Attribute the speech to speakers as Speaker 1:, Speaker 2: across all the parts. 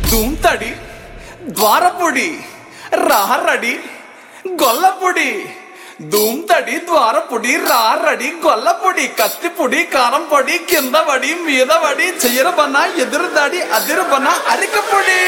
Speaker 1: ధూమ్తడి ద్వారపుడి రారడి గొల్లపుడి ధూమ్తడి ద్వారపుడి రారడి గొల్లపుడి కత్తిపుడి కారం పొడి కింద పడి మీద పడి చెయ్యరబన ఎదురుదాడి అదిరుబన అరికపుడి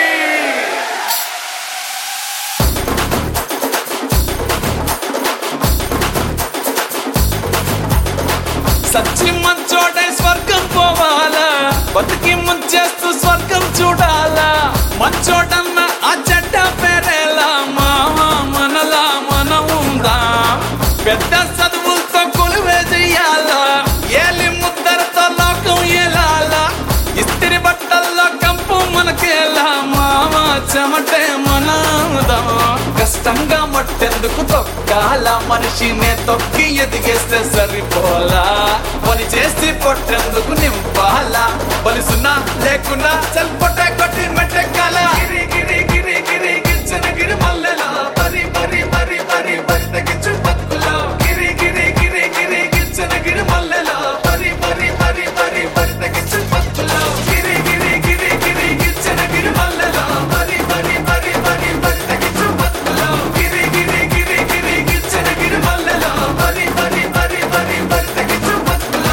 Speaker 1: సచ్చి మంచోడై స్వర్గం పోవాలా బతికి ముంచేస్తూ స్వర్గం చూడాలా మంచోడన్న ఆ చెడ్డ పేరేలా మావా మనలా మన ఉందా పెద్ద చదువులతో కొలువే చెయ్యాలా ఏలి ముద్దరతో లోకం ఏలాలా ఇస్తిరి బట్టల్లో కంపు మనకేలా మావా చెమటే మనదా కష్టంగా మట్టెందుకు తొక్కాల మనిషినే తొక్కి ఎదిగేస్తే సరిపోలా పని చేసి పొట్టెందుకు నింపాలా బలిసున్నా లేకున్నా చల్పొట్ట కొట్టి మెట్టెక్కాల గిరి గిరి గిరి గిరి గిచ్చన గిరి మల్లెలా పరి పరి పరి పరి పరి తగ్గించు పక్కులో గిరి గిరి గిరి గిరి గిచ్చన గిరి మల్లెలా పరి పరి పరి పరి పరి తగ్గించు పక్కులో గిరి గిరి గిరి గిరి గిచ్చన గిరి మల్లెలా పరి పరి పరి పరి పరి తగ్గించు పక్కులో గిరి గిరి గిరి గిరి గిచ్చన గిరి మల్లెలా పరి పరి పరి పరి పరి తగ్గించు పక్కులో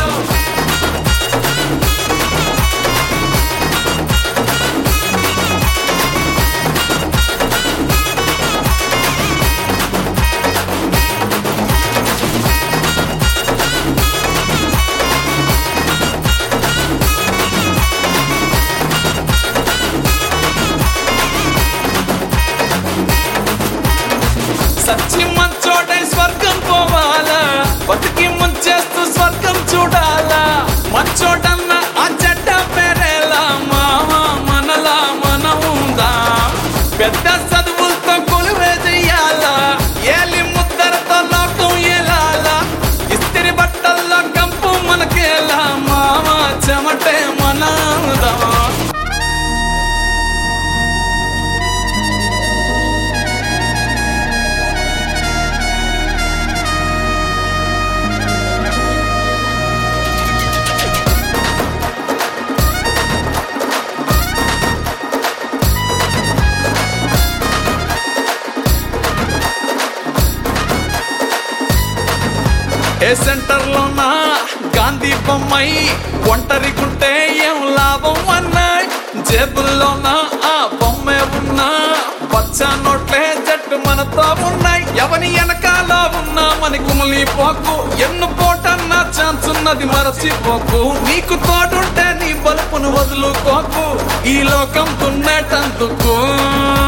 Speaker 1: సచ్చి మంచోడై స్వర్గం పోవాలా బతికి ముంచేస్తూ స్వర్గం చూడాలా మంచోడన్న ఆ చెడ్డ పేరేలా మావా మనలా మన ఉందా పెద్ద చదువులతో కొలువే చెయ్యాలా ఏలి ముద్దరతో లోకం ఏలాలా ఇస్తిరి బట్టల్లో కంపు మనకేలా మావా చెమటే మనదా ఏ సెంటర్లోనా గాంధీ బొమ్మై ఒంటరిగుంటే ఏం లాభం అన్నాయి జేబుల్లోనా ఆ బొమ్మే ఉన్నా పచ్చా నోట్లే జట్టు మనతో ఉన్నాయి ఎవని వెనకాల ఉన్నా మన కుమిలిపోకు ఎన్ను పోటన్నా ఛాన్స్ ఉన్నది మరచిపోకు నీకు తోడుంటే నీ బలుపును వదులుకోకు ఈ లోకం తున్నేటందుకు